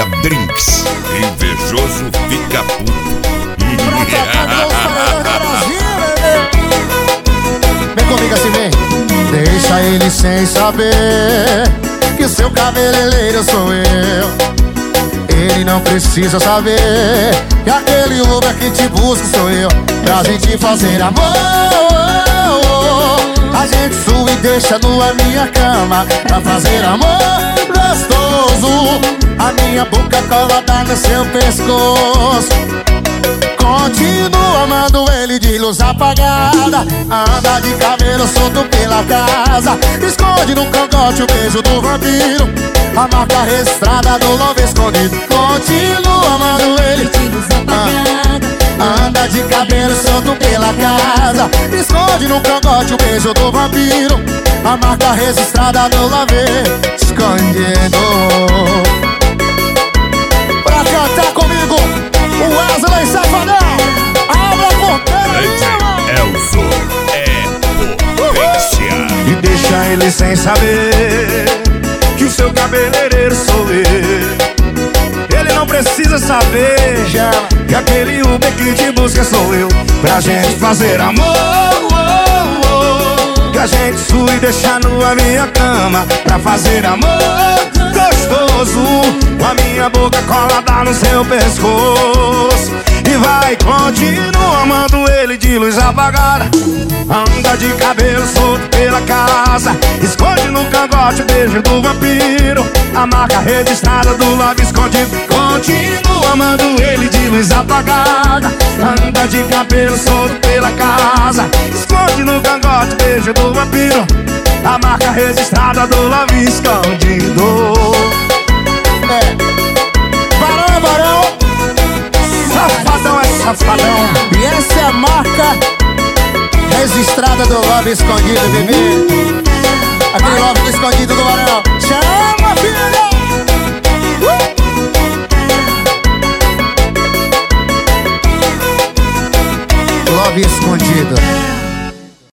Drinks. Invejoso fica puto. Vem comigo assim, vem. Deixa ele sem saber que seu cabeleireiro sou eu. Ele não precisa saber que aquele Uber que te busca sou eu. Pra gente fazer amor, a gente sua e deixa nua minha cama. Pra fazer amor gostoso, a minha boca colada no seu pescoço. Continua amando ele de luz apagada, anda de cabelo solto pela casa, esconde no cangote o beijo do vampiro, a marca registrada do love escondido. Continua amando ele de luz apagada, anda de cabelo solto pela casa, esconde no cangote o beijo do vampiro, a marca registrada do love escondido. Pra cantar comigo, o Wesley Safadão, abre a porteira aí, Elzo é potência. E deixa ele sem saber que o seu cabeleireiro sou eu. Ele não precisa saber já que aquele Uber que te busca sou eu. Pra gente fazer amor, que a gente sua e deixar nua minha cama. Pra fazer amor gostoso, com a minha boca colada no seu pescoço. E vai continuar amando ele de luz apagada, anda de cabelo solto pela casa, esconde no cangote o beijo do vampiro, a marca registrada do love escondido. Continua amando ele de luz apagada, anda de cabelo solto pela casa, esconde no cangote o beijo do vampiro, a marca registrada do love escondido. Barão é barão, Safadão é safadão. e essa é a marca registrada do love escondido, bebê. Aquele love escondido do Barão. Chama, filha! Love escondido.